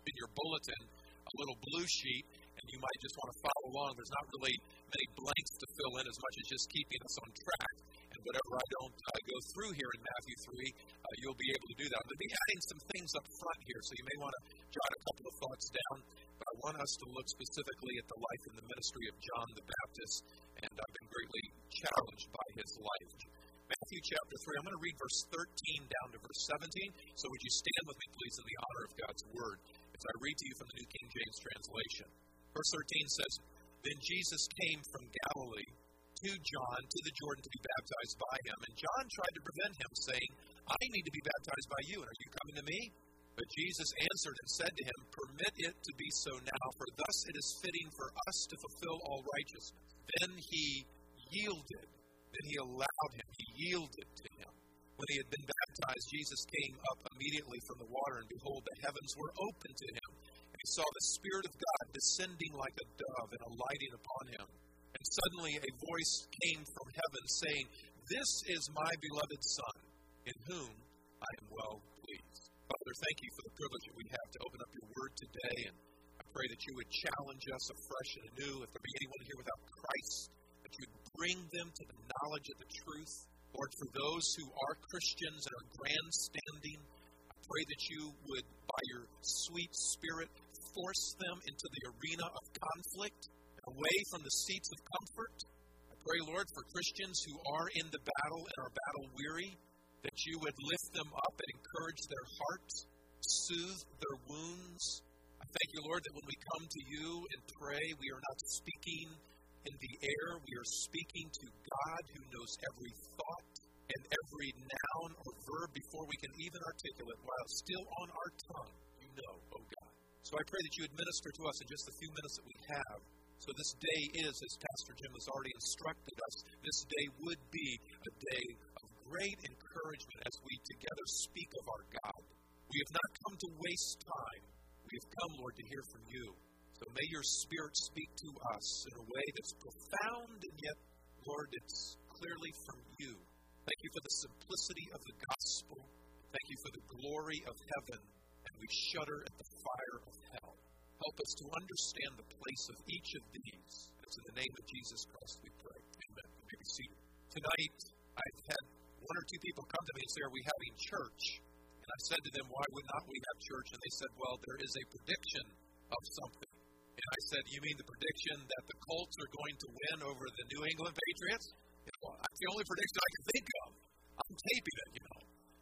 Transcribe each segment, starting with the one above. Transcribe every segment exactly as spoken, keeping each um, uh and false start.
in your bulletin a little blue sheet, and you might just want to follow along. There's not really many blanks to fill in as much as just keeping us on track. And whatever I don't uh, go through here in Matthew three, uh, you'll be able to do that. I'm going to be adding some things up front here, so you may want to jot a couple of thoughts down. But I want us to look specifically at the life and the ministry of John the Baptist, and I've been greatly challenged by his life. Matthew chapter three, I'm going to read verse thirteen down to verse seventeen. So would you stand with me, please, in the honor of God's word, as I read to you from the New King James translation. Verse thirteen says, Then Jesus came from Galilee to John to the Jordan to be baptized by him. And John tried to prevent him, saying, I need to be baptized by you, and are you coming to me? But Jesus answered and said to him, Permit it to be so now, for thus it is fitting for us to fulfill all righteousness. Then he yielded. Then he allowed him. He yielded to him. When he had been baptized, Jesus came up immediately from the water, and behold, the heavens were opened to him. And he saw the Spirit of God descending like a dove and alighting upon him. And suddenly a voice came from heaven saying, This is my beloved Son, in whom I am well pleased. Father, thank you for the privilege that we have to open up your word today. And I pray that you would challenge us afresh and anew. If there be anyone here without Christ, that you would bring them to the knowledge of the truth. Lord, for those who are Christians and are grandstanding, I pray that you would, by your sweet Spirit, force them into the arena of conflict, away from the seats of comfort. I pray, Lord, for Christians who are in the battle and are battle-weary, that you would lift them up and encourage their hearts, soothe their wounds. I thank you, Lord, that when we come to you and pray, we are not speaking in the air. We are speaking to God who knows every thought and every noun or verb before we can even articulate, while still on our tongue, you know, oh God. So I pray that you would minister to us in just the few minutes that we have. So this day is, as Pastor Jim has already instructed us, this day would be a day of great encouragement as we together speak of our God. We have not come to waste time. We have come, Lord, to hear from you. So may your Spirit speak to us in a way that's profound, and yet, Lord, it's clearly from you. Thank you for the simplicity of the gospel. Thank you for the glory of heaven, and we shudder at the fire of hell. Help us to understand the place of each of these. It's in the name of Jesus Christ we pray. Amen. You may be seated. Tonight, I've had one or two people come to me and say, are we having church? And I said to them, why would not we have church? And they said, well, there is a prediction of something. And I said, you mean the prediction that the Colts are going to win over the New England Patriots? You know, that's the only prediction I can think of. I'm taping it, you know.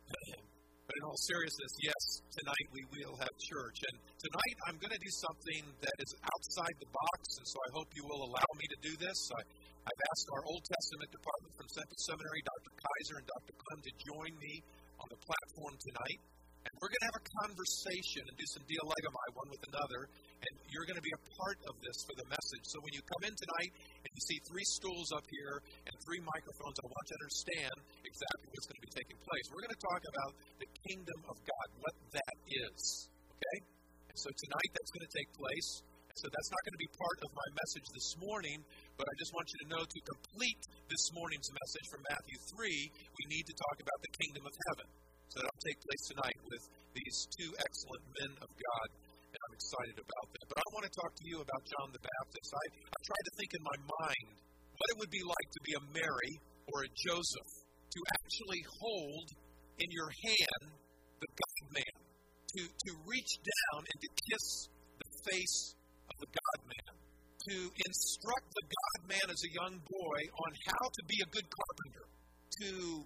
But in all seriousness, yes, tonight we will have church. And tonight I'm going to do something that is outside the box, and so I hope you will allow me to do this. I, I've asked our Old Testament department from Central Seminary, Doctor Kaiser and Doctor Clem, to join me on the platform tonight. And we're going to have a conversation and do some dialegomai one with another, and you're going to be a part of this for the message. So when you come in tonight and you see three stools up here and three microphones, I want you to understand exactly what's going to be taking place. We're going to talk about the kingdom of God, what that is, okay? And so tonight that's going to take place. And so that's not going to be part of my message this morning, but I just want you to know to complete this morning's message from Matthew three, we need to talk about the kingdom of heaven. So that'll take place tonight with these two excellent men of God, and I'm excited about that. But I want to talk to you about John the Baptist. I, I tried to think in my mind what it would be like to be a Mary or a Joseph, to actually hold in your hand the God-man, to, to reach down and to kiss the face of the God-man, to instruct the God-man as a young boy on how to be a good carpenter, to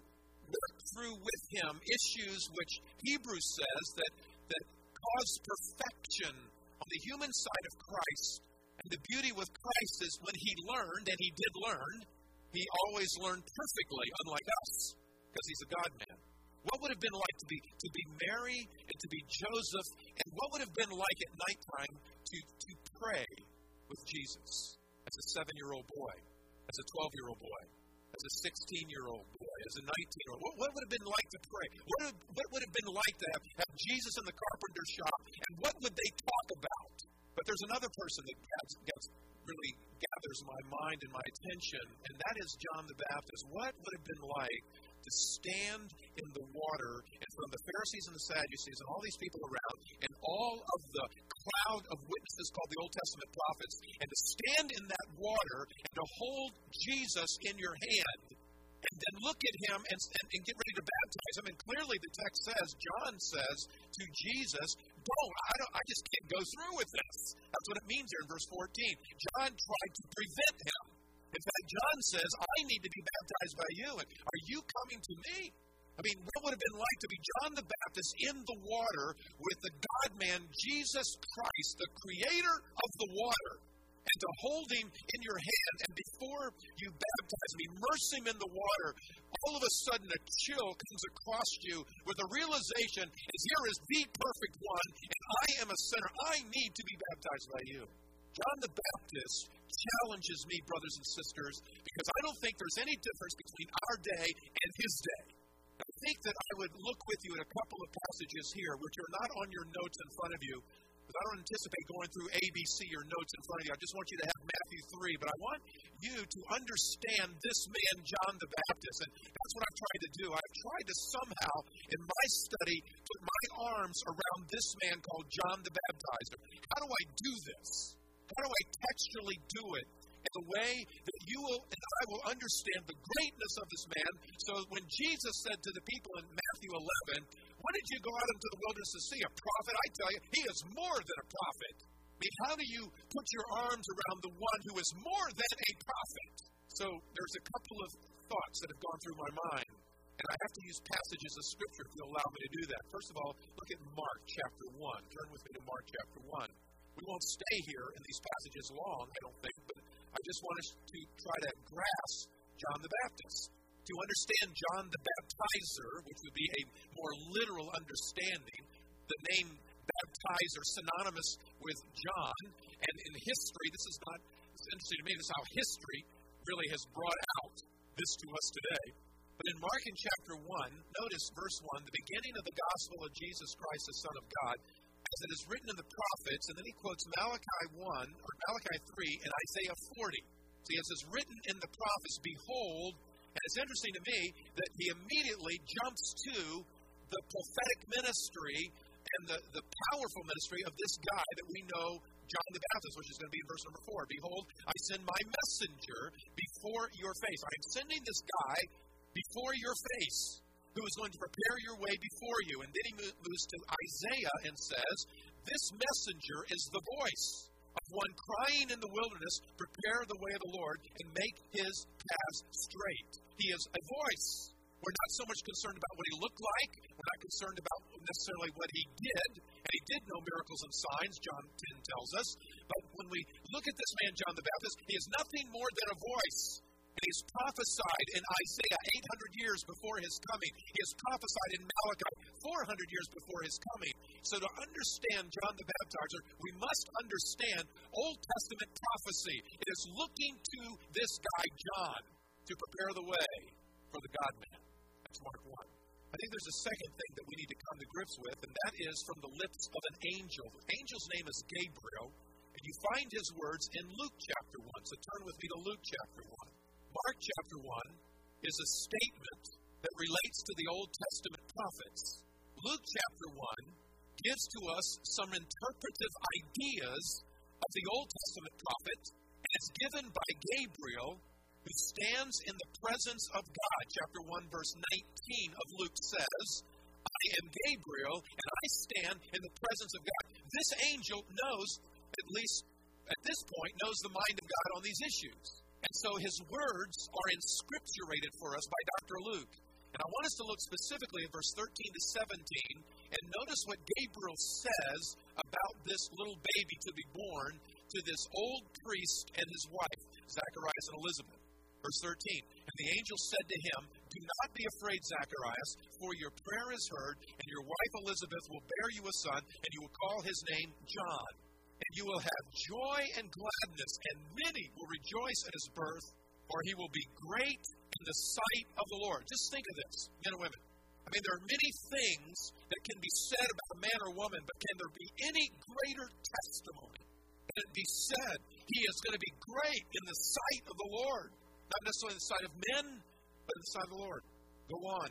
work through with him issues which Hebrews says that, that cause perfection on the human side of Christ. And the beauty with Christ is when he learned, and he did learn, he always learned perfectly, unlike us, because he's a God-man. What would have been like to be to be Mary and to be Joseph, and what would have been like at nighttime to, to pray with Jesus as a seven-year-old boy, as a twelve-year-old boy, as a sixteen-year-old boy, as a nineteen-year-old. What, what would have been like to pray? What would, what would have been like to have, have Jesus in the carpenter shop? And what would they talk about? But there's another person that gets, gets really gathers my mind and my attention, and that is John the Baptist. What would have been like to stand in the water, and from the Pharisees and the Sadducees and all these people around, and all of the crowd of witnesses called the Old Testament prophets, and to stand in that water and to hold Jesus in your hand and then look at him and, and, and get ready to baptize him. And clearly the text says, John says to Jesus, don't, I, don't, I just can't go through with this. That's what it means here in verse fourteen. John tried to prevent him. In fact, John says, I need to be baptized by you, and are you coming to me? I mean, what would have been like to be John the Baptist in the water with the God-man, Jesus Christ, the creator of the water, and to hold him in your hand, and before you baptize him, immerse him in the water, all of a sudden a chill comes across you with a realization is here is the perfect one, and I am a sinner. I need to be baptized by you. John the Baptist challenges me, brothers and sisters, because I don't think there's any difference between our day and his day. I think that I would look with you at a couple of passages here, which are not on your notes in front of you, because I don't anticipate going through A B C, your notes in front of you. I just want you to have Matthew three, but I want you to understand this man, John the Baptist, and that's what I've tried to do. I've tried to somehow, in my study, put my arms around this man called John the Baptizer. How do I do this? How do I textually do it in a way that you will and I will understand the greatness of this man? So when Jesus said to the people in Matthew eleven, what did you go out into the wilderness to see? A prophet? I tell you, he is more than a prophet. I mean, how do you put your arms around the one who is more than a prophet? So there's a couple of thoughts that have gone through my mind, and I have to use passages of Scripture if you'll allow me to do that. First of all, look at Mark chapter one. Turn with me to Mark chapter one. We won't stay here in these passages long, I don't think, but I just want us to try to grasp John the Baptist. To understand John the Baptizer, which would be a more literal understanding, the name baptizer synonymous with John, and in history, this is not, it's interesting to me, this is how history really has brought out this to us today. But in Mark in chapter one, notice verse one, the beginning of the gospel of Jesus Christ, the Son of God, as it is written in the prophets, and then he quotes Malachi one, or Malachi three, and Isaiah forty. See, as is written in the prophets, behold, and it's interesting to me that he immediately jumps to the prophetic ministry and the, the powerful ministry of this guy that we know, John the Baptist, which is going to be in verse number four. Behold, I send my messenger before your face. I am sending this guy before your face, who is going to prepare your way before you. And then he moves to Isaiah and says, this messenger is the voice of one crying in the wilderness, prepare the way of the Lord and make his paths straight. He is a voice. We're not so much concerned about what he looked like. We're not concerned about necessarily what he did. And he did know miracles and signs, John ten tells us. But when we look at this man, John the Baptist, he is nothing more than a voice. And he's prophesied in Isaiah eight hundred years before his coming. He is prophesied in Malachi four hundred years before his coming. So to understand John the Baptizer, we must understand Old Testament prophecy. It is looking to this guy, John, to prepare the way for the God-man. That's Mark one. I think there's a second thing that we need to come to grips with, and that is from the lips of an angel. The angel's name is Gabriel, and you find his words in Luke chapter one. So turn with me to Luke chapter one. Mark chapter one is a statement that relates to the Old Testament prophets. Luke chapter one gives to us some interpretive ideas of the Old Testament prophet, and it's given by Gabriel, who stands in the presence of God. Chapter one, verse nineteen of Luke says, I am Gabriel, and I stand in the presence of God. This angel knows, at least at this point, knows the mind of God on these issues. And so his words are inscripturated for us by Doctor Luke. And I want us to look specifically at verse thirteen to seventeen and notice what Gabriel says about this little baby to be born to this old priest and his wife, Zacharias and Elizabeth. Verse thirteen, and the angel said to him, do not be afraid, Zacharias, for your prayer is heard, and your wife Elizabeth will bear you a son, and you will call his name John. And you will have joy and gladness, and many will rejoice at his birth, for he will be great in the sight of the Lord. Just think of this, men and women. I mean, there are many things that can be said about a man or woman, but can there be any greater testimony than it be said he is going to be great in the sight of the Lord? Not necessarily in the sight of men, but in the sight of the Lord. Go on.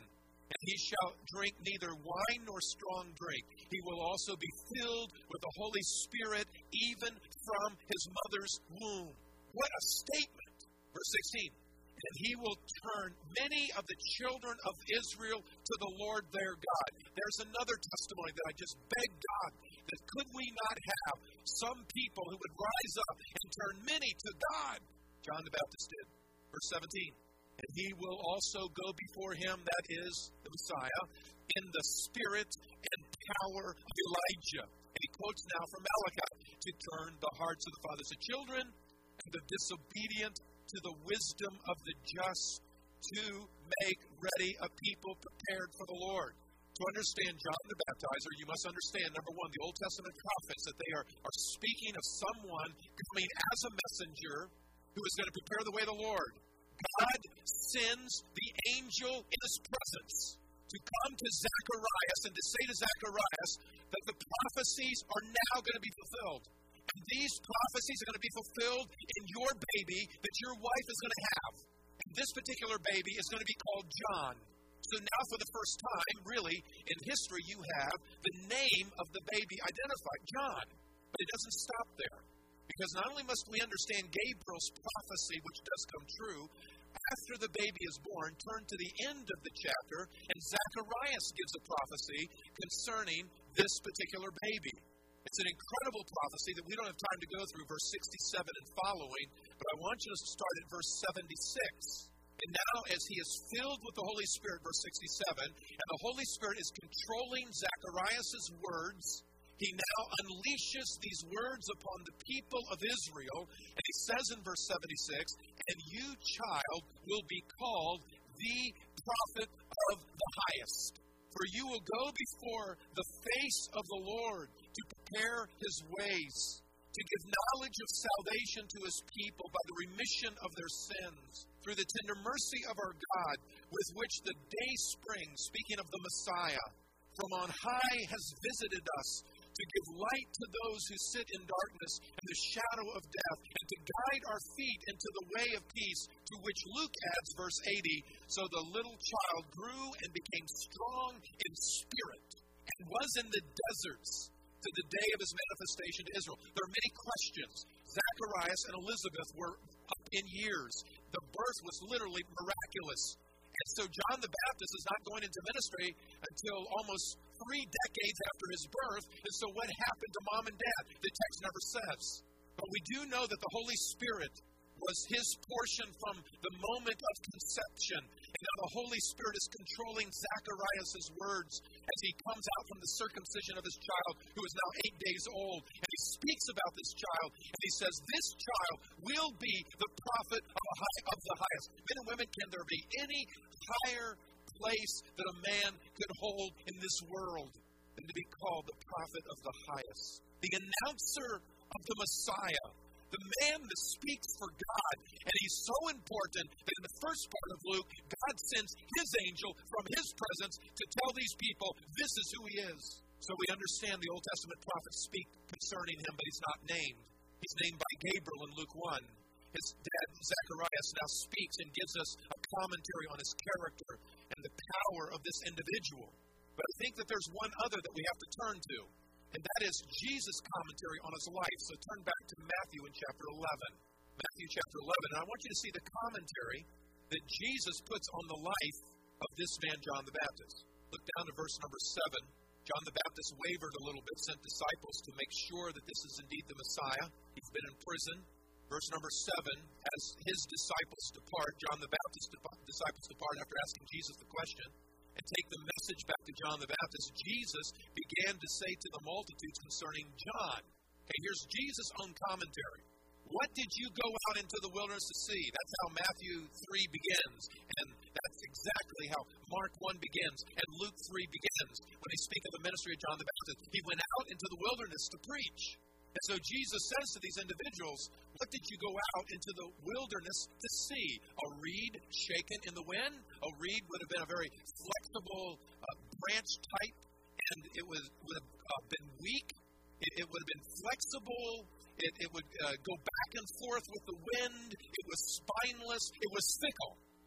And he shall drink neither wine nor strong drink. He will also be filled with the Holy Spirit even from his mother's womb. What a statement. Verse sixteen. And he will turn many of the children of Israel to the Lord their God. There's another testimony that I just beg God that could we not have some people who would rise up and turn many to God? John the Baptist did. Verse seventeen. And he will also go before him, that is the Messiah, in the spirit and power of Elijah. And he quotes now from Malachi, to turn the hearts of the fathers to children and the disobedient to the wisdom of the just, to make ready a people prepared for the Lord. To understand John the Baptizer, you must understand, number one, the Old Testament prophets, that they are, are speaking of someone coming as a messenger who is going to prepare the way of the Lord. God sends the angel in his presence to come to Zacharias and to say to Zacharias that the prophecies are now going to be fulfilled. And these prophecies are going to be fulfilled in your baby that your wife is going to have. And this particular baby is going to be called John. So now for the first time, really, in history, you have the name of the baby identified, John. But it doesn't stop there. Because not only must we understand Gabriel's prophecy, which does come true, after the baby is born, turn to the end of the chapter, and Zacharias gives a prophecy concerning this particular baby. It's an incredible prophecy that we don't have time to go through, verse sixty-seven and following, but I want you to start at verse seventy-six. And now, as he is filled with the Holy Spirit, verse sixty-seven, and the Holy Spirit is controlling Zacharias' words, he now unleashes these words upon the people of Israel, and he says in verse seventy-six, and you, child, will be called the prophet of the highest. For you will go before the face of the Lord to prepare his ways, to give knowledge of salvation to his people by the remission of their sins, through the tender mercy of our God, with which the day spring, speaking of the Messiah, from on high has visited us, to give light to those who sit in darkness and the shadow of death, and to guide our feet into the way of peace, to which Luke adds, verse eighty, so the little child grew and became strong in spirit, and was in the deserts to the day of his manifestation to Israel. There are many questions. Zacharias and Elizabeth were up in years. The birth was literally miraculous. And so John the Baptist is not going into ministry until almost three decades after his birth. And so what happened to mom and dad? The text never says. But we do know that the Holy Spirit was his portion from the moment of conception. And now the Holy Spirit is controlling Zacharias' words as he comes out from the circumcision of his child, who is now eight days old. And he speaks about this child, and he says, this child will be the prophet of, a high, of the highest. Men and women, can there be any higher place that a man could hold in this world than to be called the prophet of the highest? The announcer of the Messiah, the man that speaks for God. And he's so important that in the first part of Luke, God sends his angel from his presence to tell these people, this is who he is. So we understand the Old Testament prophets speak concerning him, but he's not named. He's named by Gabriel in Luke one. His dad, Zacharias, now speaks and gives us a commentary on his character and the power of this individual. But I think that there's one other that we have to turn to, and that is Jesus' commentary on his life. So turn back to Matthew in chapter eleven. Matthew chapter eleven. And I want you to see the commentary that Jesus puts on the life of this man, John the Baptist. Look down to verse number seven. John the Baptist wavered a little bit, sent disciples to make sure that this is indeed the Messiah. He's been in prison. Verse number seven, as his disciples depart, John the Baptist's disciples depart after asking Jesus the question, and take the message back to John the Baptist, Jesus began to say to the multitudes concerning John. Okay, here's Jesus' own commentary. What did you go out into the wilderness to see? That's how Matthew three begins. And that's exactly how Mark one begins and Luke three begins. When they speak of the ministry of John the Baptist, he went out into the wilderness to preach. And so Jesus says to these individuals, what did you go out into the wilderness to see? A reed shaken in the wind? A reed would have been a very flexible uh, branch type, and it was, would have uh, been weak. It, it would have been flexible. It, it would uh, go back and forth with the wind. It was spineless. It was fickle.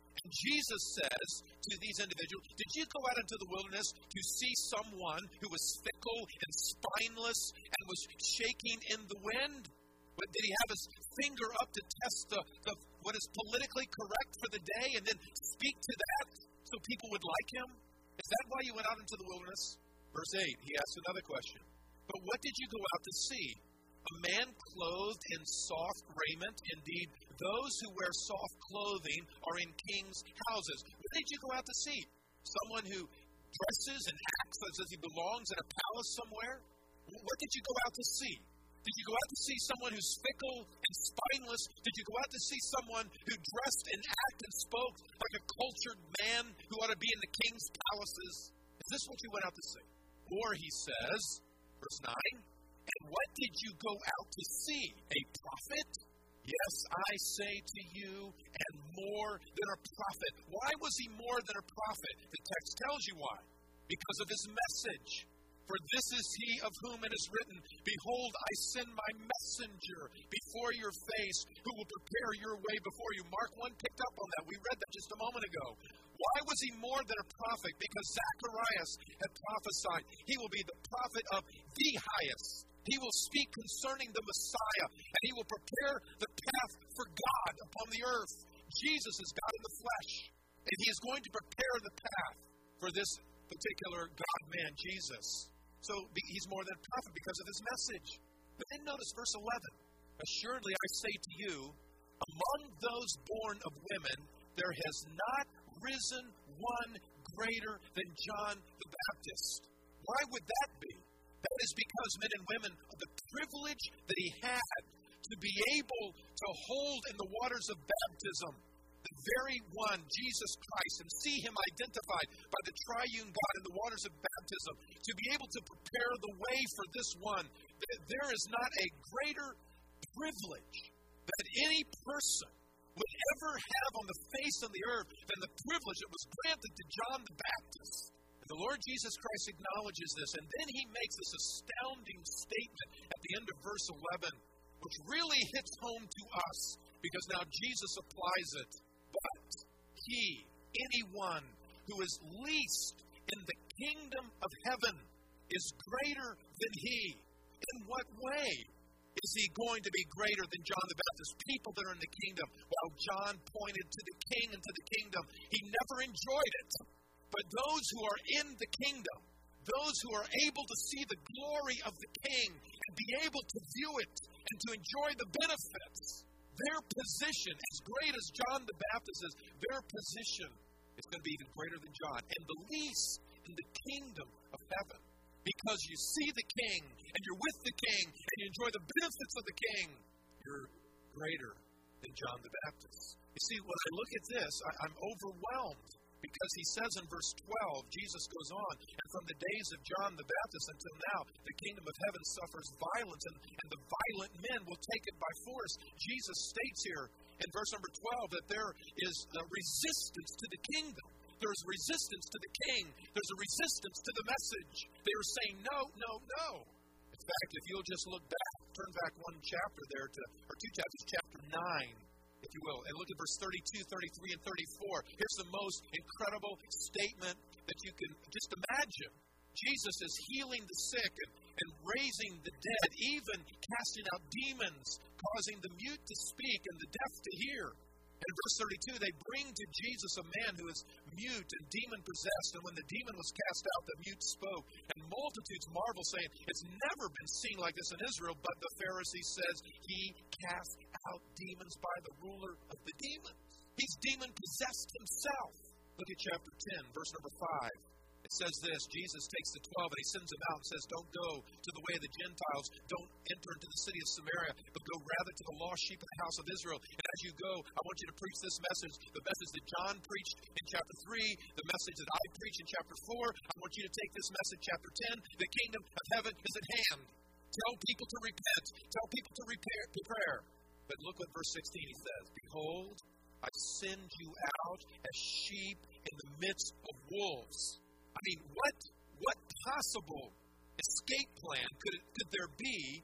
And Jesus says to these individuals, did you go out into the wilderness to see someone who was fickle and spineless and was shaking in the wind? But did he have his finger up to test the, the what is politically correct for the day and then speak to that so people would like him? Is that why you went out into the wilderness? Verse eight, he asks another question. But what did you go out to see? A man clothed in soft raiment? Indeed, those who wear soft clothing are in kings' houses. What did you go out to see? Someone who dresses and acts as if he belongs in a palace somewhere? What did you go out to see? Did you go out to see someone who's fickle and spineless? Did you go out to see someone who dressed and acted and spoke like a cultured man who ought to be in the king's palaces? Is this what you went out to see? Or he says, verse nine, and what did you go out to see? A prophet? Yes, I say to you, and more than a prophet. Why was he more than a prophet? The text tells you why. Because of his message. For this is he of whom it is written, behold, I send my messenger before your face, who will prepare your way before you. Mark one picked up on that. We read that just a moment ago. Why was he more than a prophet? Because Zacharias had prophesied. He will be the prophet of the highest. He will speak concerning the Messiah, and he will prepare the path for God upon the earth. Jesus is God in the flesh, and he is going to prepare the path for this particular God-man, Jesus. So he's more than a prophet because of his message. But then notice verse eleven. Assuredly I say to you, among those born of women, there has not risen one greater than John the Baptist. Why would that be? That is because men and women, the privilege that he had to be able to hold in the waters of baptism, the very one, Jesus Christ, and see him identified by the triune God in the waters of baptism, to be able to prepare the way for this one. There is not a greater privilege that any person would ever have on the face of the earth than the privilege that was granted to John the Baptist. And the Lord Jesus Christ acknowledges this, and then he makes this astounding statement at the end of verse eleven, which really hits home to us, because now Jesus applies it. But he, anyone who is least in the kingdom of heaven, is greater than he. In what way is he going to be greater than John the Baptist? People that are in the kingdom. While John pointed to the king and to the kingdom, he never enjoyed it. But those who are in the kingdom, those who are able to see the glory of the king and be able to view it and to enjoy the benefits, their position, as great as John the Baptist is, their position is going to be even greater than John. And the least in the kingdom of heaven. Because you see the king, and you're with the king, and you enjoy the benefits of the king, you're greater than John the Baptist. You see, when I look at this, I, I'm overwhelmed. Because he says in verse twelve, Jesus goes on, and from the days of John the Baptist until now, the kingdom of heaven suffers violence, and, and the violent men will take it by force. Jesus states here in verse number twelve that there is a resistance to the kingdom. There's resistance to the king. There's a resistance to the message. They are saying, no, no, no. In fact, if you'll just look back, turn back one chapter there, to, or two chapters, chapter nine, if you will, and look at verse thirty-two, thirty-three, and thirty-four. Here's the most incredible statement that you can just imagine. Jesus is healing the sick and, and raising the dead, even casting out demons, causing the mute to speak and the deaf to hear. In verse thirty-two, they bring to Jesus a man who is mute and demon-possessed, and when the demon was cast out, the mute spoke. And multitudes marvel, saying, it's never been seen like this in Israel, but the Pharisee says, he cast out demons by the ruler of the demons. He's demon-possessed himself. Look at chapter ten, verse number five. It says this, Jesus takes the twelve and he sends them out and says, don't go to the way of the Gentiles, don't enter into the city of Samaria, but go rather to the lost sheep of the house of Israel. And as you go, I want you to preach this message, the message that John preached in chapter three, the message that I preached in chapter four. I want you to take this message, chapter ten, the kingdom of heaven is at hand. Tell people to repent, tell people to repair, prepare. But look what verse sixteen he says, behold, I send you out as sheep in the midst of wolves. I mean, what what possible escape plan could, could there be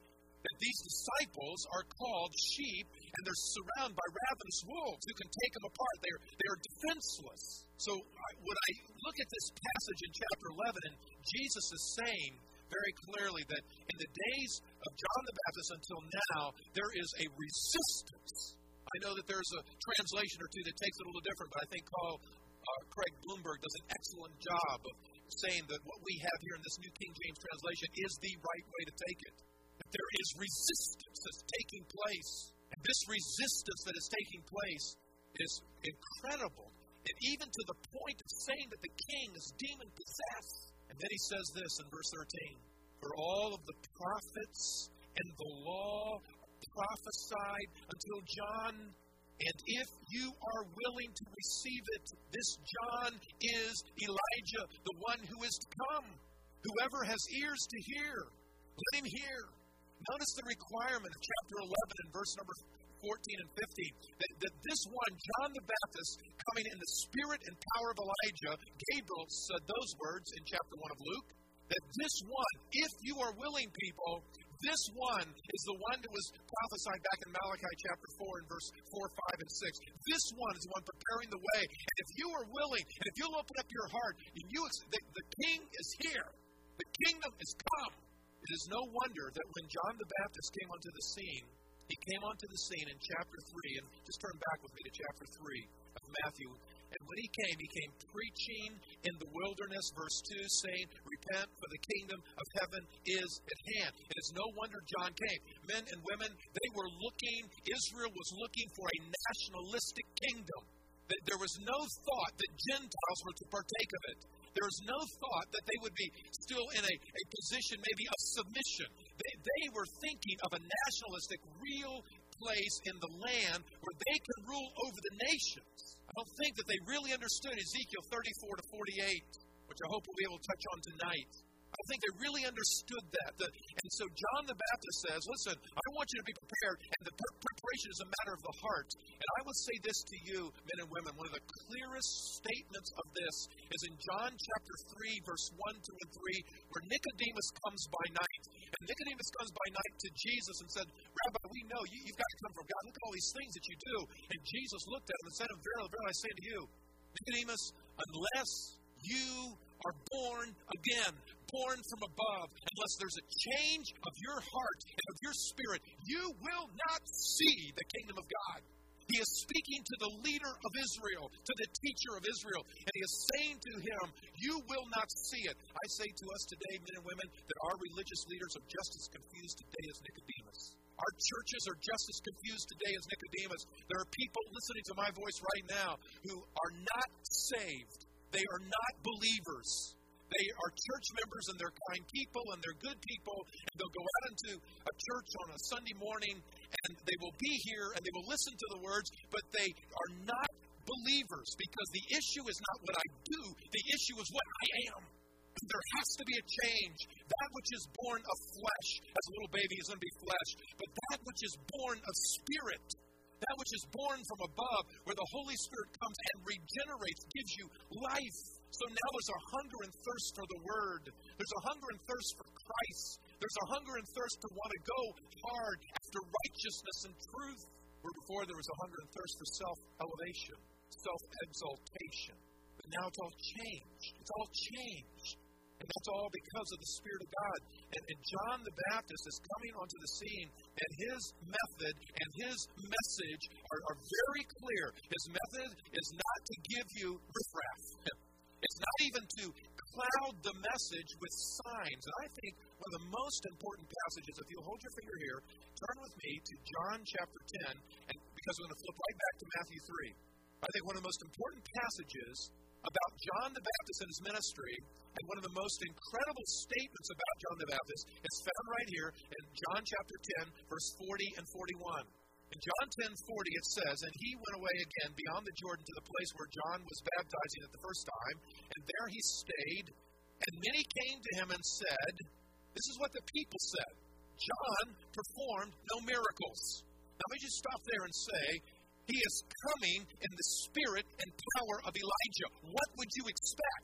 that these disciples are called sheep, and they're surrounded by ravenous wolves who can take them apart. They're, they're defenseless. So when I look at this passage in chapter eleven, and Jesus is saying very clearly that in the days of John the Baptist until now, there is a resistance. I know that there's a translation or two that takes it a little different, but I think Paul, uh, Craig Bloomberg does an excellent job of saying that what we have here in this New King James translation is the right way to take it. That there is resistance that's taking place. And this resistance that is taking place is incredible. And even to the point of saying that the king is demon-possessed. And then he says this in verse thirteen. For all of the prophets and the law prophesied until John, and if you are willing to receive it, this John is Elijah, the one who is to come. Whoever has ears to hear, let him hear. Notice the requirement of chapter eleven and verse number fourteen and fifteen, that, that this one, John the Baptist, coming in the spirit and power of Elijah, Gabriel said those words in chapter one of Luke, that this one, if you are willing, people, this one is the one that was prophesied back in Malachi chapter four and verse four, five, and six. This one is the one preparing the way. And if you are willing, and if you'll open up your heart, and you, the, the king is here. The kingdom is come. It is no wonder that when John the Baptist came onto the scene, he came onto the scene in chapter three, and just turn back with me to chapter three of Matthew. And when he came, he came preaching in the wilderness, verse two, saying, repent, for the kingdom of heaven is at hand. It is no wonder John came. Men and women, they were looking, Israel was looking for a nationalistic kingdom. There was no thought that Gentiles were to partake of it. There was no thought that they would be still in a, a position maybe of submission. They, they were thinking of a nationalistic, real place in the land where they could rule over the nations. I don't think that they really understood Ezekiel thirty-four to forty-eight, which I hope we'll be able to touch on tonight. I don't think they really understood that. The, and so John the Baptist says, listen, I want you to be prepared, and the pre- preparation is a matter of the heart. And I would say this to you, men and women, one of the clearest statements of this is in John chapter three, verse one, two, and three, where Nicodemus comes by night. And Nicodemus comes by night to Jesus and said, Rabbi, we know you, you've got to come from God. Look at all these things that you do. And Jesus looked at him and said, verily, verily, I say to you, Nicodemus, unless you are born again, born from above, unless there's a change of your heart and of your spirit, you will not see the kingdom of God. He is speaking to the leader of Israel, to the teacher of Israel, and he is saying to him, you will not see it. I say to us today, men and women, that our religious leaders are just as confused today as Nicodemus. Our churches are just as confused today as Nicodemus. There are people listening to my voice right now who are not saved. They are not believers. They are church members, and they're kind people, and they're good people, and they'll go out into a church on a Sunday morning, and they will be here, and they will listen to the words, but they are not believers, because the issue is not what I do, the issue is what I am. And there has to be a change. That which is born of flesh, as a little baby is going to be flesh, but that which is born of spirit, that which is born from above, where the Holy Spirit comes and regenerates, gives you life. So now there's a hunger and thirst for the Word. There's a hunger and thirst for Christ. There's a hunger and thirst to want to go hard after righteousness and truth. Where before there was a hunger and thirst for self-elevation, self-exaltation. But now it's all changed. It's all changed. And that's all because of the Spirit of God. And, and John the Baptist is coming onto the scene, and his method and his message are, are very clear. His method is not to give you riffraff. It's not even to cloud the message with signs. And I think one of the most important passages, if you'll hold your finger here, turn with me to John chapter ten, and because we're going to flip right back to Matthew three. I think one of the most important passages about John the Baptist and his ministry, and one of the most incredible statements about John the Baptist, is found right here in John chapter ten, verse forty and forty-one. In John ten forty it says, and he went away again beyond the Jordan to the place where John was baptizing at the first time, and there he stayed, and many came to him and said, this is what the people said, John performed no miracles. Now let me just stop there and say, he is coming in the spirit and power of Elijah. What would you expect?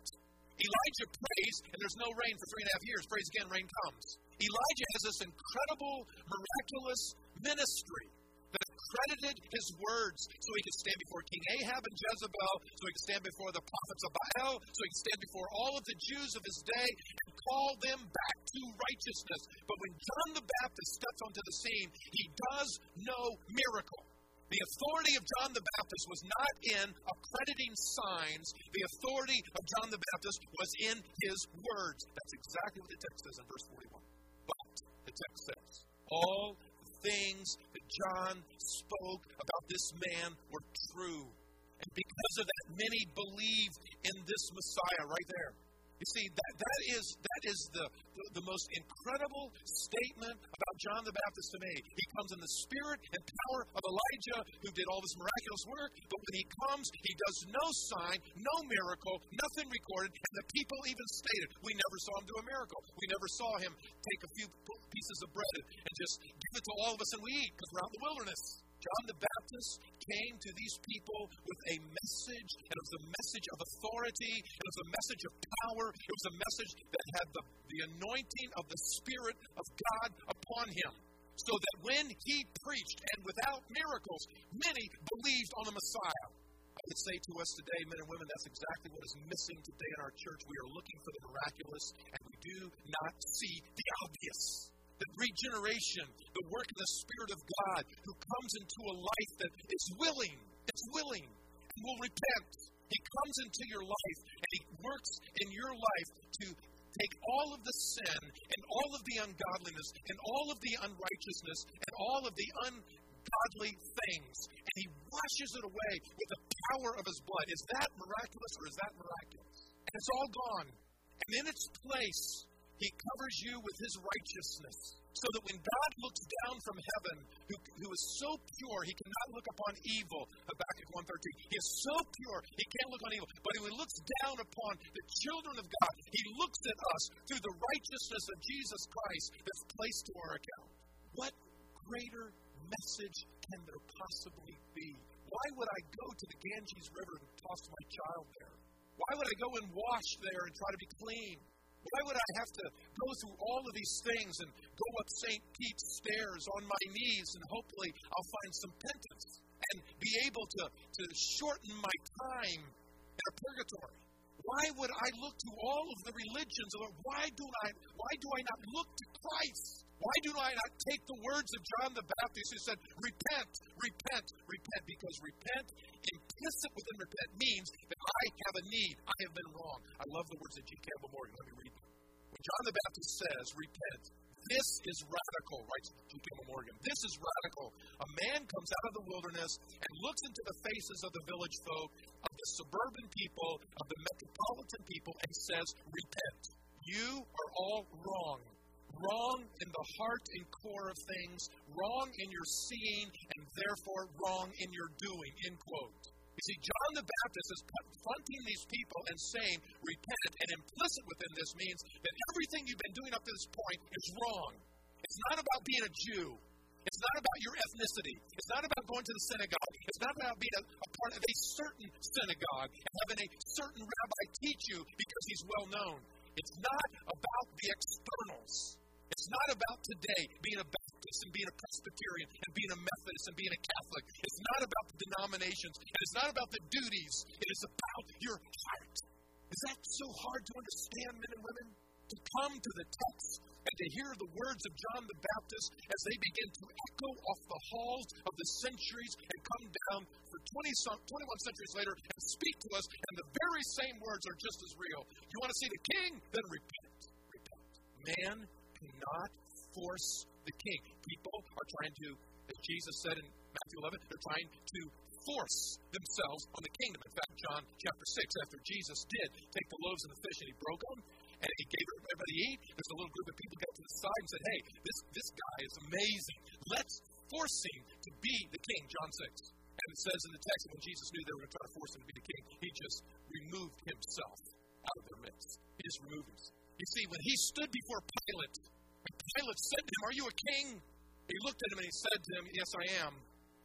Elijah prays, and there's no rain for three and a half years. Prays again, rain comes. Elijah has this incredible, miraculous ministry that credited his words so he could stand before King Ahab and Jezebel, so he could stand before the prophets of Baal, so he could stand before all of the Jews of his day and call them back to righteousness. But when John the Baptist steps onto the scene, he does no miracle. The authority of John the Baptist was not in accrediting signs. The authority of John the Baptist was in his words. That's exactly what the text says in verse forty-one. But the text says, all the things that John spoke about this man were true. And because of that, many believed in this Messiah right there. You see, that, that is that is the, the, the most incredible statement about John the Baptist to me. He comes in the spirit and power of Elijah, who did all this miraculous work, but when he comes, he does no sign, no miracle, nothing recorded, and the people even stated, we never saw him do a miracle. We never saw him take a few pieces of bread and just give it to all of us and we eat, because we're out in the wilderness. John the Baptist came to these people with a message, and it was a message of authority, it was a message of power, it was a message that had the, the anointing of the Spirit of God upon him. So that when he preached, and without miracles, many believed on the Messiah. I would say to us today, men and women, that's exactly what is missing today in our church. We are looking for the miraculous, and we do not see the obvious. The regeneration, the work of the Spirit of God who comes into a life that is willing, it's willing, and will repent. He comes into your life and he works in your life to take all of the sin and all of the ungodliness and all of the unrighteousness and all of the ungodly things, and he washes it away with the power of his blood. Is that miraculous or is that miraculous? And it's all gone. And in its place, he covers you with his righteousness, so that when God looks down from heaven, who, who is so pure, he cannot look upon evil, Habakkuk one thirteen. He is so pure, he can't look on evil. But when he looks down upon the children of God, he looks at us through the righteousness of Jesus Christ that's placed to our account. What greater message can there possibly be? Why would I go to the Ganges River and toss my child there? Why would I go and wash there and try to be clean? Why would I have to go through all of these things and go up Saint Pete's stairs on my knees and hopefully I'll find some penance and be able to, to shorten my time in a purgatory? Why would I look to all of the religions? Why do I, why do I not look to Christ? Why do I not take the words of John the Baptist who said, repent, repent, repent? Because repent, implicit within repent, means that I have a need. I have been wrong. I love the words of G. Campbell Morgan. Let me read them. When John the Baptist says, repent, this is radical, writes G. Campbell Morgan. This is radical. A man comes out of the wilderness and looks into the faces of the village folk, of the suburban people, of the metropolitan people, and says, repent. You are all wrong. Wrong in the heart and core of things, wrong in your seeing, and therefore wrong in your doing, end quote. You see, John the Baptist is confronting these people and saying, repent, and implicit within this means that everything you've been doing up to this point is wrong. It's not about being a Jew. It's not about your ethnicity. It's not about going to the synagogue. It's not about being a, a part of a certain synagogue and having a certain rabbi teach you because he's well known. It's not about the externals. It's not about today being a Baptist and being a Presbyterian and being a Methodist and being a Catholic. It's not about the denominations. And it's not about the duties. It is about your heart. Is that so hard to understand, men and women? To come to the text and to hear the words of John the Baptist as they begin to echo off the halls of the centuries and come down for twenty, twenty-one centuries later and speak to us, and the very same words are just as real. You want to see the King? Then repent. Repent. Man cannot force the King. People are trying to, as Jesus said in Matthew eleven, they're trying to force themselves on the kingdom. In fact, John chapter six, after Jesus did take the loaves and the fish and he broke them and he gave everybody to eat, there's a little group of people got to the side and said, hey, this, this guy is amazing. Let's force him to be the king, John six. And it says in the text that when Jesus knew they were going to try to force him to be the king, he just removed himself out of their midst. He just removed himself. You see, when he stood before Pilate, and Pilate said to him, are you a king? He looked at him and he said to him, yes, I am.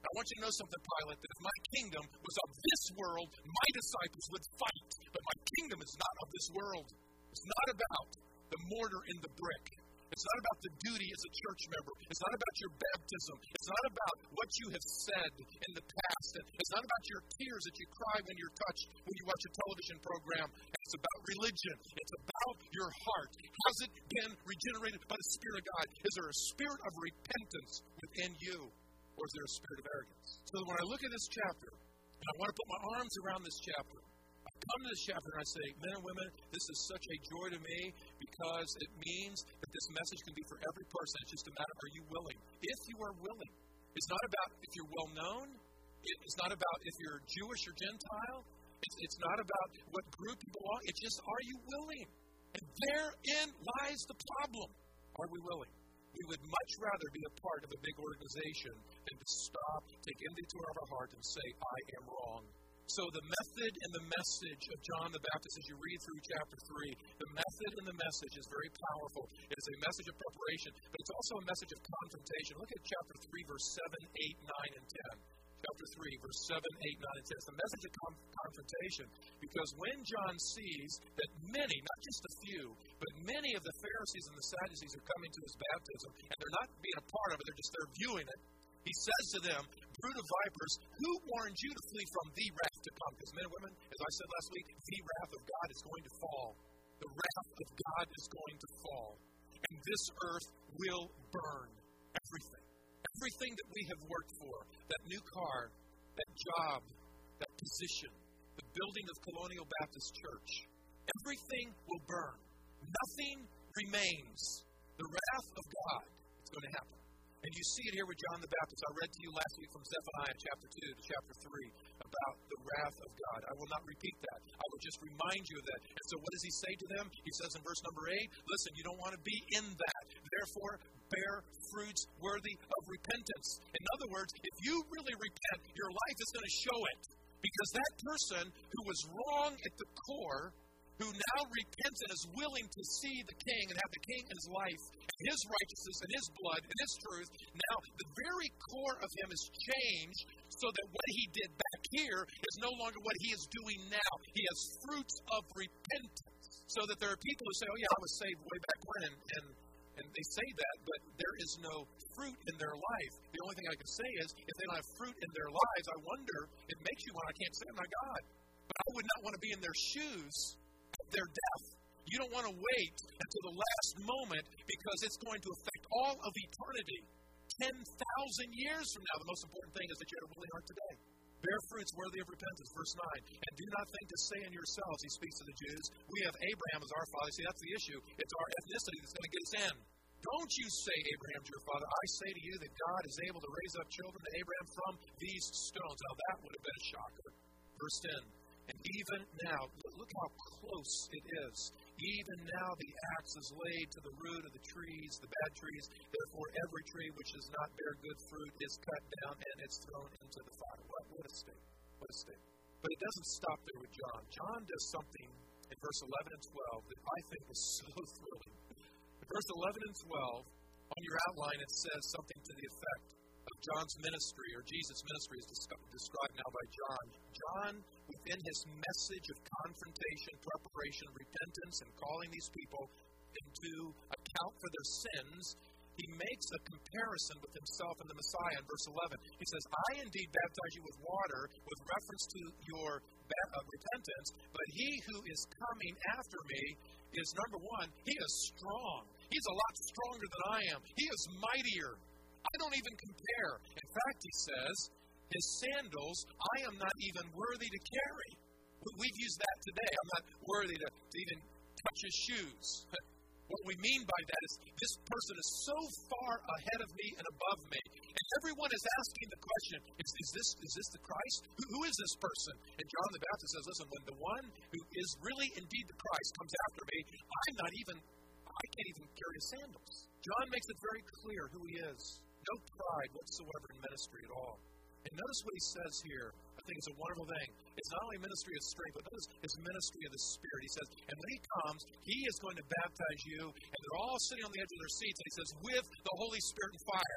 I want you to know something, Pilate, that if my kingdom was of this world, my disciples would fight. But my kingdom is not of this world. It's not about the mortar and the brick. It's not about the duty as a church member. It's not about your baptism. It's not about what you have said in the past. It's not about your tears that you cry when you're touched, when you watch a television program. It's about religion. It's about your heart. Has it been regenerated by the Spirit of God? Is there a spirit of repentance within you? Or is there a spirit of arrogance? So when I look at this chapter, and I want to put my arms around this chapter, I come to this chapter and I say, men and women, this is such a joy to me because it means that this message can be for every person. It's just a matter of, are you willing? If you are willing. It's not about if you're well known. It's not about if you're Jewish or Gentile. It's, it's not about what group you belong. It's just, are you willing? And therein lies the problem. Are we willing? We would much rather be a part of a big organization than to stop, take inventory of our heart, and say, I am wrong. So the method and the message of John the Baptist, as you read through chapter three, the method and the message is very powerful. It is a message of preparation, but it's also a message of confrontation. Look at chapter three, verse seven, eight, nine, and ten. Chapter three, verse seven, eight, nine, and ten. It's a message of com- confrontation because when John sees that many, not just a few, but many of the Pharisees and the Sadducees are coming to his baptism, and they're not being a part of it, they're just they're viewing it. He says to them, brood of vipers, who warned you to flee from the wrath to come? Because men and women, as I said last week, the wrath of God is going to fall. The wrath of God is going to fall. And this earth will burn everything. Everything that we have worked for, that new car, that job, that position, the building of Colonial Baptist Church, everything will burn. Nothing remains. The wrath of God is going to happen. And you see it here with John the Baptist. I read to you last week from Zephaniah chapter two to chapter three about the wrath of God. I will not repeat that. I will just remind you of that. And so what does he say to them? He says in verse number eight, listen, you don't want to be in that. Therefore, bear fruits worthy of repentance. In other words, if you really repent, your life is going to show it. Because that person who was wrong at the core, who now repents and is willing to see the King and have the King in his life, and his righteousness and his blood and his truth, now the very core of him is changed so that what he did back here is no longer what he is doing now. He has fruits of repentance. So that there are people who say, oh yeah, I was saved way back when, and, and, and they say that, but there is no fruit in their life. The only thing I can say is, if they don't have fruit in their lives, I wonder, it makes you want, I can't say, my God, but I would not want to be in their shoes their death. You don't want to wait until the last moment because it's going to affect all of eternity. ten thousand years from now, the most important thing is that you have a willing heart today. Bear fruits worthy of repentance. Verse nine. And do not think to say in yourselves, he speaks to the Jews, we have Abraham as our father. See, that's the issue. It's our ethnicity that's going to get us in. Don't you say Abraham's your father. I say to you that God is able to raise up children to Abraham from these stones. Now that would have been a shocker. Verse ten. And even now, look how close it is. Even now the axe is laid to the root of the trees, the bad trees. Therefore, every tree which does not bear good fruit is cut down and it's thrown into the fire. What, what a state. What a state. But it doesn't stop there with John. John does something in verse eleven and twelve that I think is so thrilling. In verse eleven and twelve, on your outline, it says something to the effect of John's ministry, or Jesus' ministry is described now by John. John, within his message of confrontation, preparation, repentance, and calling these people into account for their sins, he makes a comparison with himself and the Messiah in verse eleven. He says, I indeed baptize you with water with reference to your uh, repentance, but he who is coming after me is, number one, he is strong. He's a lot stronger than I am. He is mightier. I don't even compare. In fact, he says, his sandals I am not even worthy to carry. We've used that today. I'm not worthy to, to even touch his shoes. What we mean by that is this person is so far ahead of me and above me. And everyone is asking the question, is, is, this, is this the Christ? Who, who is this person? And John the Baptist says, listen, when the one who is really indeed the Christ comes after me, I'm not even, I can't even carry his sandals. John makes it very clear who he is. No pride whatsoever in ministry at all. And notice what he says here. I think it's a wonderful thing. It's not only ministry of strength, but notice his ministry of the Spirit. He says, and when he comes, he is going to baptize you, and they're all sitting on the edge of their seats, and he says, with the Holy Spirit and fire.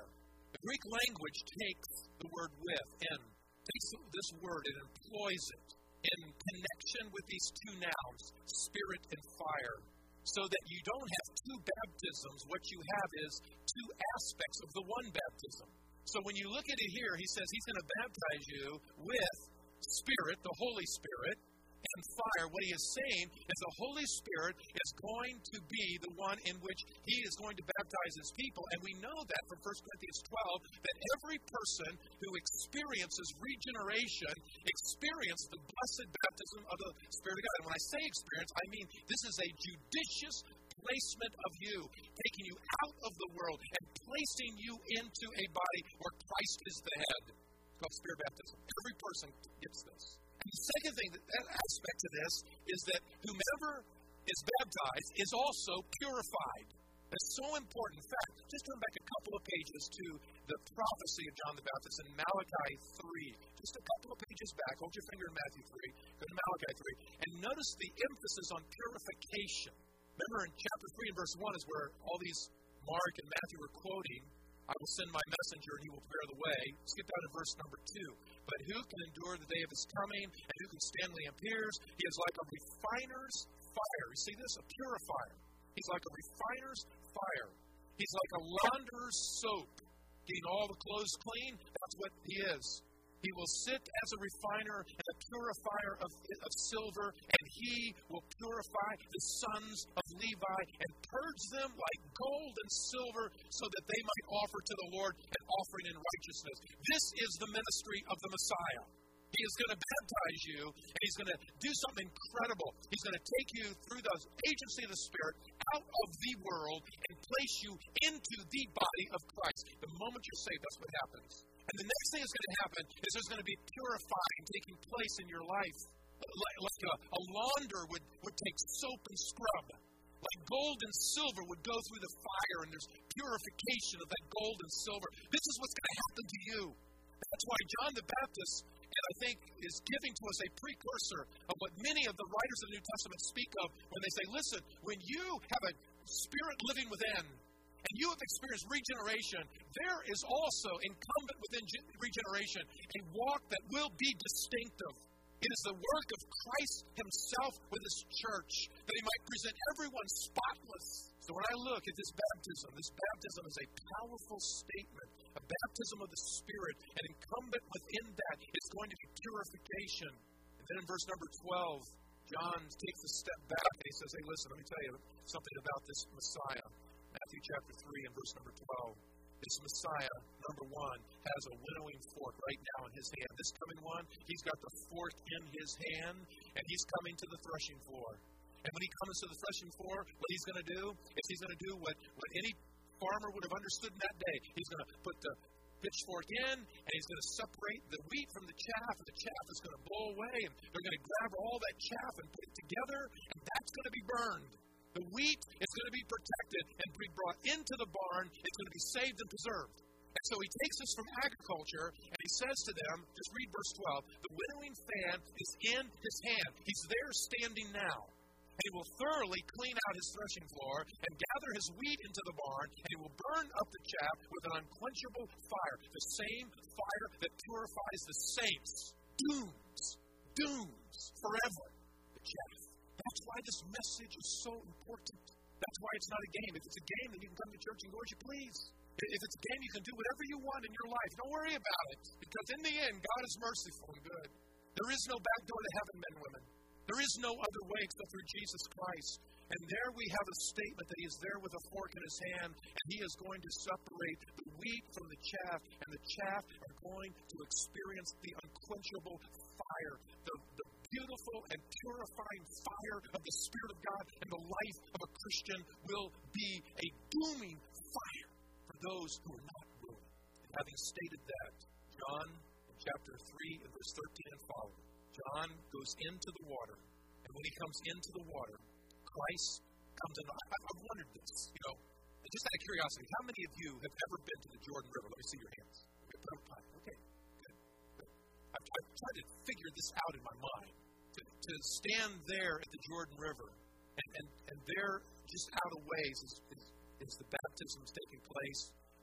The Greek language takes the word with in, takes this word and employs it in connection with these two nouns, spirit and fire, so that you don't have two baptisms. What you have is two aspects of the one baptism. So when you look at it here, he says he's going to baptize you with Spirit, the Holy Spirit, and fire. What he is saying is the Holy Spirit is going to be the one in which he is going to baptize his people. And we know that from First Corinthians twelve, that every person who experiences regeneration experiences the blessed baptism of the Spirit of God. And when I say experience, I mean this is a judicious placement of you, taking you out of the world and placing you into a body where Christ is the head. It's called Spirit baptism. Every person gets this. And the second thing, that, that aspect to this, is that whomever is baptized is also purified. That's so important. In fact, just turn back a couple of pages to the prophecy of John the Baptist in Malachi three. Just a couple of pages back. Hold your finger in Matthew three. Go to Malachi three. And notice the emphasis on purification. Remember in chapter three and verse one is where all these Mark and Matthew were quoting, I will send my messenger and he will prepare the way. Skip down to verse number two. But who can endure the day of his coming, and who can stand when he appears? He is like a refiner's fire. You see this? A purifier. He's like a refiner's fire. He's like a launderer's soap. Getting all the clothes clean, that's what he is. He will sit as a refiner and a purifier of, of silver, and he will purify the sons of Levi and purge them like gold and silver so that they might offer to the Lord an offering in righteousness. This is the ministry of the Messiah. He is going to baptize you, and he's going to do something incredible. He's going to take you through the agency of the Spirit out of the world and place you into the body of Christ. The moment you're saved, that's what happens. And the next thing that's going to happen is there's going to be purifying taking place in your life. Like, like a, a launder would, would take soap and scrub. Like gold and silver would go through the fire, and there's purification of that gold and silver. This is what's going to happen to you. That's why John the Baptist, and I think, is giving to us a precursor of what many of the writers of the New Testament speak of when they say, listen, when you have a spirit living within, and you have experienced regeneration, there is also incumbent within regeneration a walk that will be distinctive. It is the work of Christ himself with his church, that he might present everyone spotless. So when I look at this baptism, this baptism is a powerful statement, a baptism of the Spirit, and incumbent within that is going to be purification. And then in verse number twelve, John takes a step back and he says, hey, listen, let me tell you something about this Messiah. Matthew chapter three and verse number twelve. This Messiah, number one, has a winnowing fork right now in his hand. This coming one, he's got the fork in his hand, and he's coming to the threshing floor. And when he comes to the threshing floor, what he's going to do is he's going to do what, what any farmer would have understood in that day. He's going to put the pitchfork in, and he's going to separate the wheat from the chaff, and the chaff is going to blow away, and they're going to grab all that chaff and put it together, and that's going to be burned. The wheat is going to be protected and be brought into the barn. It's going to be saved and preserved. And so he takes us from agriculture, and he says to them, just read verse twelve, the winnowing fan is in his hand. He's there standing now. And he will thoroughly clean out his threshing floor and gather his wheat into the barn, and he will burn up the chaff with an unquenchable fire. The same fire that purifies the saints. Dooms. Dooms. Forever. The chaff. That's why this message is so important. That's why it's not a game. If it's a game, then you can come to church and go as you please. If it's a game, you can do whatever you want in your life. Don't worry about it. Because in the end, God is merciful and good. There is no back door to heaven, men and women. There is no other way except through Jesus Christ. And there we have a statement that he is there with a fork in his hand, and he is going to separate the wheat from the chaff, and the chaff are going to experience the unquenchable fire, the, the beautiful and purifying fire of the Spirit of God, and the life of a Christian will be a dooming fire for those who are not willing. And having stated that, John in chapter three and verse thirteen and following, John goes into the water, and when he comes into the water, Christ comes in. I, I've wondered this, you know, just out of curiosity, how many of you have ever been to the Jordan River? Let me see your hands. Okay, okay, good, good. I've, I've tried to figure this out in my mind. To, to stand there at the Jordan River, and, and, and there, just out of ways, is, is, is the baptisms taking place.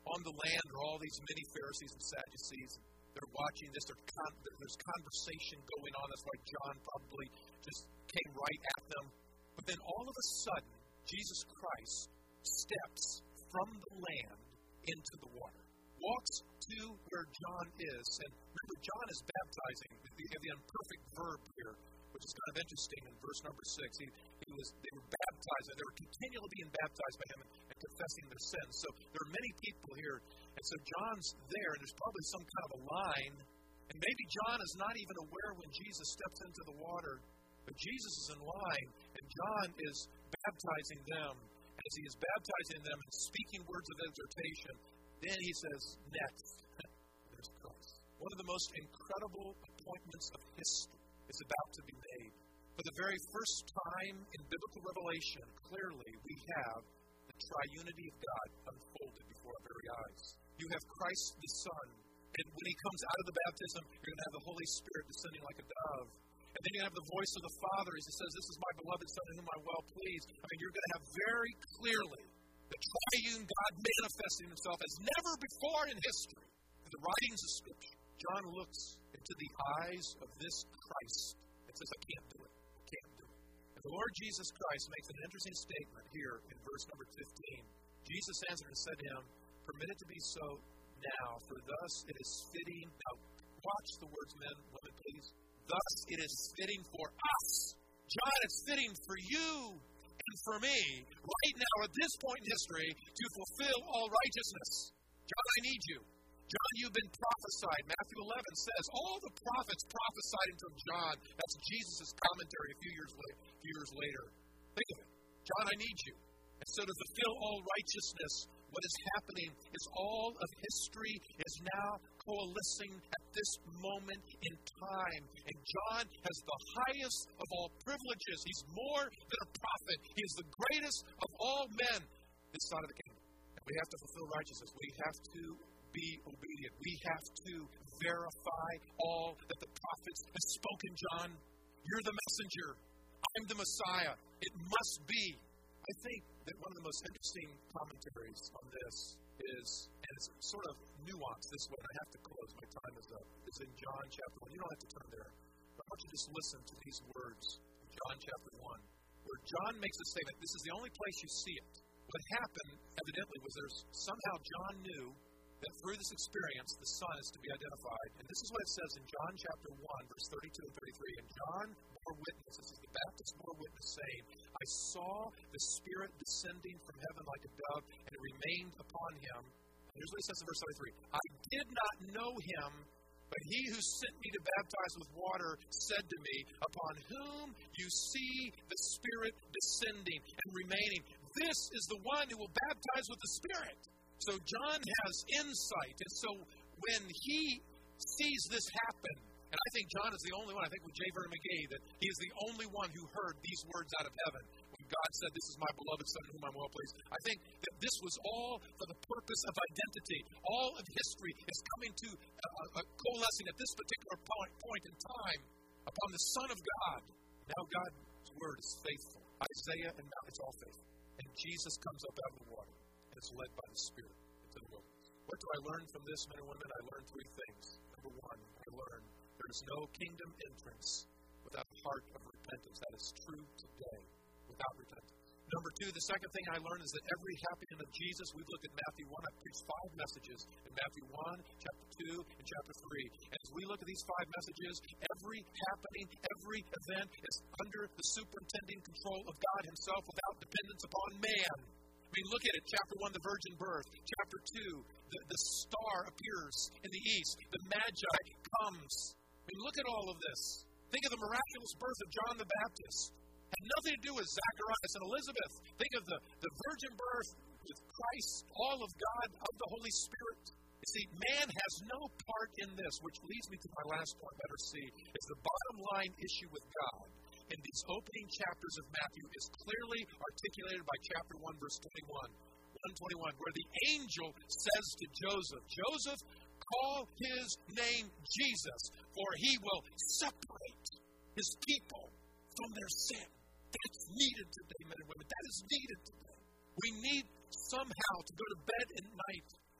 on the land are all these many Pharisees and Sadducees. They're watching this. They're con- there's conversation going on. That's why John probably just came right at them. But then all of a sudden, Jesus Christ steps from the land into the water, walks to where John is. And remember, John is baptizing. We have the imperfect verb here, which is kind of interesting in verse number six. He, he was, they were baptized, and they were continually being baptized by him and, and confessing their sins. So there are many people here. And so John's there, and there's probably some kind of a line. And maybe John is not even aware when Jesus steps into the water, but Jesus is in line, and John is baptizing them. As he is baptizing them and speaking words of exhortation, then he says, next, there's Christ. One of the most incredible appointments of history is about to be made. For the very first time in biblical revelation, clearly we have the triunity of God unfolded before our very eyes. You have Christ the Son, and when he comes out of the baptism, you're going to have the Holy Spirit descending like a dove. And then you have the voice of the Father as he says, this is my beloved Son in whom I'm well pleased. I mean, you're going to have very clearly the triune God manifesting himself as never before in history. In the writings of Scripture, John looks into the eyes of this Christ and says, I can't do it. I can't do it. And the Lord Jesus Christ makes an interesting statement here in verse number fifteen. Jesus answered and said to him, permit it to be so now, for thus it is fitting. Now, watch the words, men, women, please. Thus it is fitting for us. John, it's fitting for you and for me, right now at this point in history, to fulfill all righteousness. John, I need you. John, you've been prophesied. Matthew eleven says, all the prophets prophesied until John. That's Jesus' commentary a few years later. A few years later. Think of it. John, I need you. And so to fulfill all righteousness, what is happening is all of history is now coalescing at this moment in time. And John has the highest of all privileges. He's more than a prophet. He is the greatest of all men this side of the kingdom. And we have to fulfill righteousness. We have to be obedient. We have to verify all that the prophets have spoken, John. You're the messenger. I'm the Messiah. It must be. I think that one of the most interesting commentaries on this is, and it's sort of nuanced this way, and I have to close, my time is up, is in John chapter one. You don't have to turn there, but I want you to just listen to these words in John chapter one, where John makes a statement. This is the only place you see it. What happened, evidently, was there's somehow John knew that through this experience, the Son is to be identified. And this is what it says in John chapter one, verse thirty-two and thirty-three. And John bore witness, this is the Baptist bore witness, saying, I saw the Spirit descending from heaven like a dove, and it remained upon him. And here's what it says in verse thirty-three. I did not know him, but he who sent me to baptize with water said to me, upon whom you see the Spirit descending and remaining, this is the one who will baptize with the Spirit. So John has insight, and so when he sees this happen, and I think John is the only one, I think with J. Vernon McGee, that he is the only one who heard these words out of heaven when God said, this is my beloved Son in whom I'm well pleased. I think that this was all for the purpose of identity. All of history is coming to uh, uh, coalescing at this particular point, point in time upon the Son of God. Now God's word is faithful. Isaiah and now it's all faithful. And Jesus comes up out of the water. Is led by the Spirit into the wilderness. What do I learn from this, men and women? I learned three things. Number one, I learned there is no kingdom entrance without the heart of repentance. That is true today, without repentance. Number two, the second thing I learned is that every happening of Jesus, we've looked at Matthew one, I preached five messages in Matthew one, chapter two, and chapter three. And as we look at these five messages, every happening, every event is under the superintending control of God Himself without dependence upon man. I mean, look at it. Chapter one, the virgin birth. Chapter two, the, the star appears in the east. The Magi comes. I mean, look at all of this. Think of the miraculous birth of John the Baptist. Had nothing to do with Zacharias and Elizabeth. Think of the, the virgin birth with Christ, all of God, of the Holy Spirit. You see, man has no part in this, which leads me to my last point, better see, is the bottom line issue with God in these opening chapters of Matthew is clearly articulated by chapter one, verse twenty-one. one twenty-one, where the angel says to Joseph, Joseph, call his name Jesus, for he will separate his people from their sin. That's needed today, men and women. That is needed today. We need somehow to go to bed at night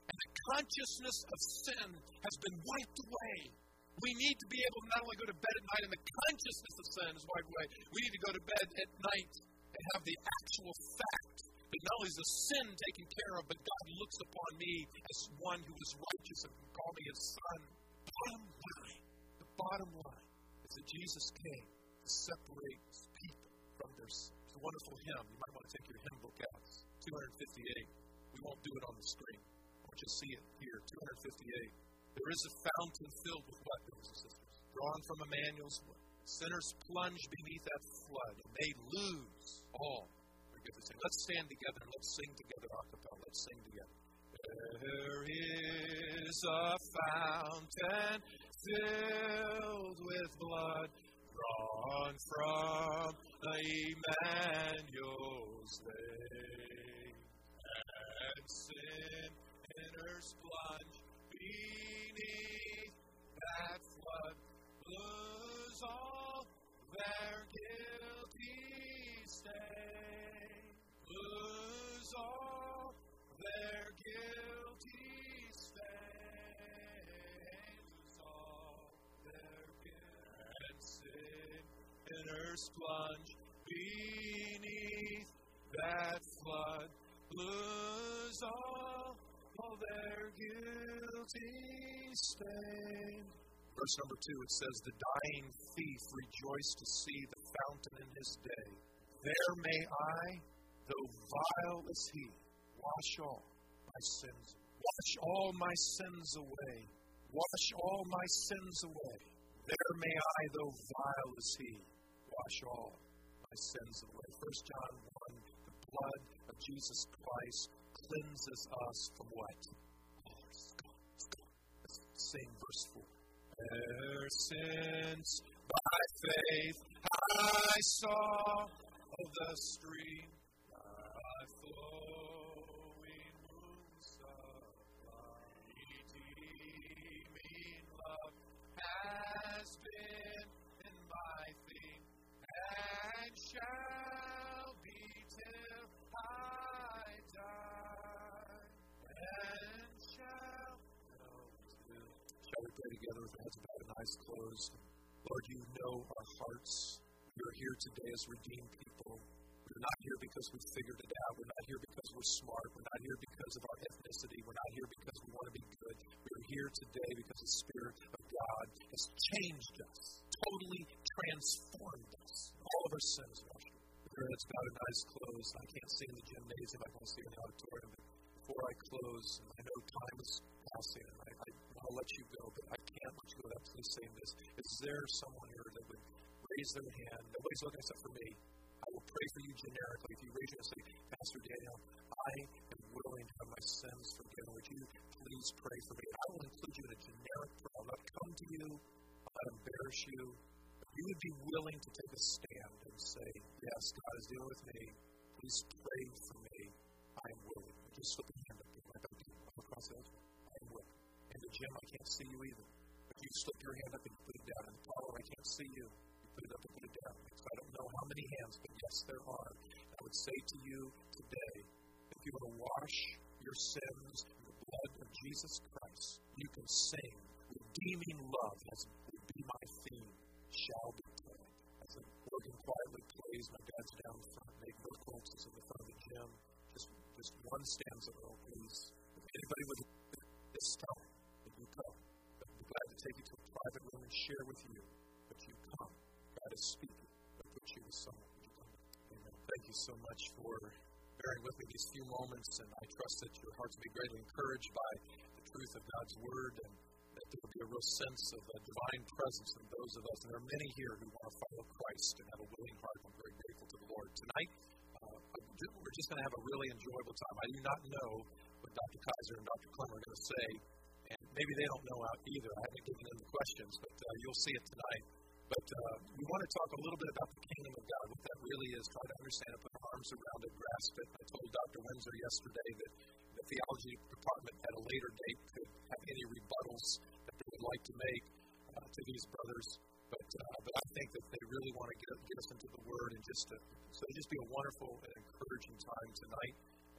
And the consciousness of sin has been wiped away. We need to be able to not only go to bed at night and the consciousness of sin is wiped away, we need to go to bed at night and have the actual fact that not only is the sin taken care of, but God looks upon me as one who is righteous and can call me his son. Bottom line, the bottom line is that Jesus came to separate his people from their sin. It's a wonderful hymn. You might want to take your hymn book out. It's two fifty-eight. We won't do it on the screen. I want you to see it here, two fifty-eight. There is a fountain filled with what, brothers and sisters? Drawn from Emmanuel's blood. Sinners plunge beneath that flood, and they lose all. Let's stand together and let's sing together a cappella. Let's sing together. There is a fountain filled with blood, drawn from Emmanuel's vein, and sinners plunge beneath that flood, lose all their guilty stain, lose all their guilty stain, lose all their guilt, and sinners plunge beneath that flood, lose all, all their guilty stain. Verse number two, it says, the dying thief rejoiced to see the fountain in his day. There may I, though vile as he, wash all my sins. Wash all my sins away. Wash all my sins away. There may I, though vile as he, wash all my sins away. First John one, the blood of Jesus Christ cleanses us from what? Oh, it's gone, it's gone. Let's sing verse four. Ever since by faith I saw the stream, my flowing wounds supply, redeeming love has been in my theme, and shall be till I die, and shall Shall we pray together with our heads bowed and eyes closed? Lord, you know our hearts. We are here today as redeemed people. We're not here because we figured it out. We're not here because we're smart. We're not here because of our ethnicity. We're not here because we want to be good. We're here today because the Spirit of God has changed us, totally transformed us. All of our sins washed away. With our heads bowed and eyes closed, I can't see in the gymnasium. I can't see in the auditorium. But before I close, and I know time is passing, and I, I I'll let you go, but I can't let you go without please saying this. Is there someone here that would raise their hand? Nobody's looking except for me. I will pray for you generically. If you raise your hand and say, Pastor Daniel, I am willing to have my sins forgiven. Would you please pray for me? I will include you in a generic prayer. I'll not come to you. I'll not embarrass you. But you would be willing to take a stand and say, yes, God is dealing with me. Please pray for me. I am willing. Just slip your hand up there. I don't do it. I'm across the altar. I am willing. In the gym, I can't see you either. But you slip your hand up and you put it down. In the parlor, I can't see you. You put it up and put it down. So I don't know how many hands, but yes, there are. I would say to you today, if you want to wash your sins in the blood of Jesus Christ, you can sing, redeeming love, as would be my theme, shall be told. As an organ quietly plays, my dad's down front, make vocals in the front of the gym. Just, just one stanza, though, please. If anybody would this time, you come. I'd be glad to take you to a private room and share with you. But you come. God is speaking. I'll put you with someone. Would you come? Amen. Thank you so much for bearing with me these few moments, and I trust that your hearts will be greatly encouraged by the truth of God's Word, and that there will be a real sense of a divine presence in those of us. And there are many here who want to follow Christ and have a willing heart. I'm very grateful to the Lord. Tonight, uh, we're just going to have a really enjoyable time. I do not know what Doctor Kaiser and Doctor Clemmer are going to say. And maybe they don't know out either. I haven't given them the questions, but uh, you'll see it tonight. But uh, we want to talk a little bit about the kingdom of God, what that really is, try to understand it, put our arms around it, grasp it. I told Doctor Windsor yesterday that the theology department at a later date could have any rebuttals that they would like to make uh, to these brothers. But uh, but I think that they really want to get, get us into the Word, and just to, so just be a wonderful and encouraging time tonight.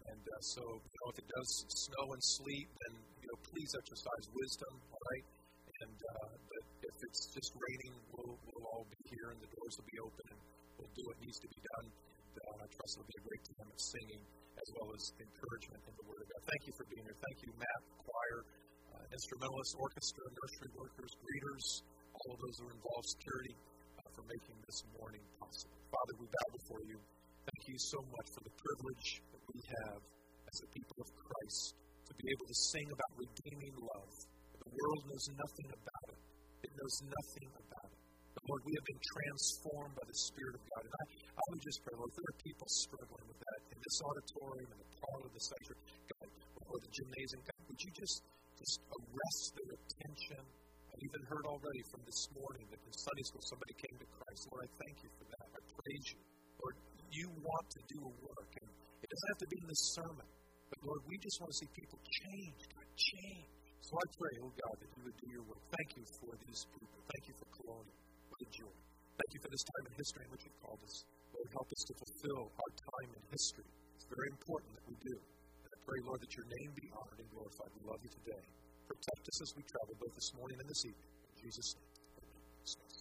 And uh, so, you know, if it does snow and sleet, then, you know, please exercise wisdom, all right? And uh, but if it's just raining, we'll, we'll all be here and the doors will be open and we'll do what needs to be done. And uh, I trust it'll be a great time of singing as well as encouragement in the Word of God. Thank you for being here. Thank you, Matt, choir, uh, instrumentalists, orchestra, nursery workers, greeters, all of those who are involved, security, uh, for making this morning possible. Father, we bow before you. Thank you so much for the privilege that we have as a people of Christ to be able to sing about redeeming love. The world knows nothing about it. It knows nothing about it. But Lord, we have been transformed by the Spirit of God. And I, I would just pray, Lord, there are people struggling with that in this auditorium, in the parlor of the sanctuary, God, or the gymnasium. God, would you just, just arrest their attention? I've even heard already from this morning that in Sunday school somebody came to Christ. Lord, I thank you for that. I praise you. Lord, you want to do a work. And it doesn't have to be in this sermon. But Lord, we just want to see people change. God, change. So I pray, oh God, that you would do your work. Thank you for these people. Thank you for Colonial. What a joy. Thank you for this time in history in which you've called us. Lord, help us to fulfill our time in history. It's very important that we do. And I pray, Lord, that your name be honored and glorified. We love you today. Protect us as we travel both this morning and this evening. In Jesus' name. Amen.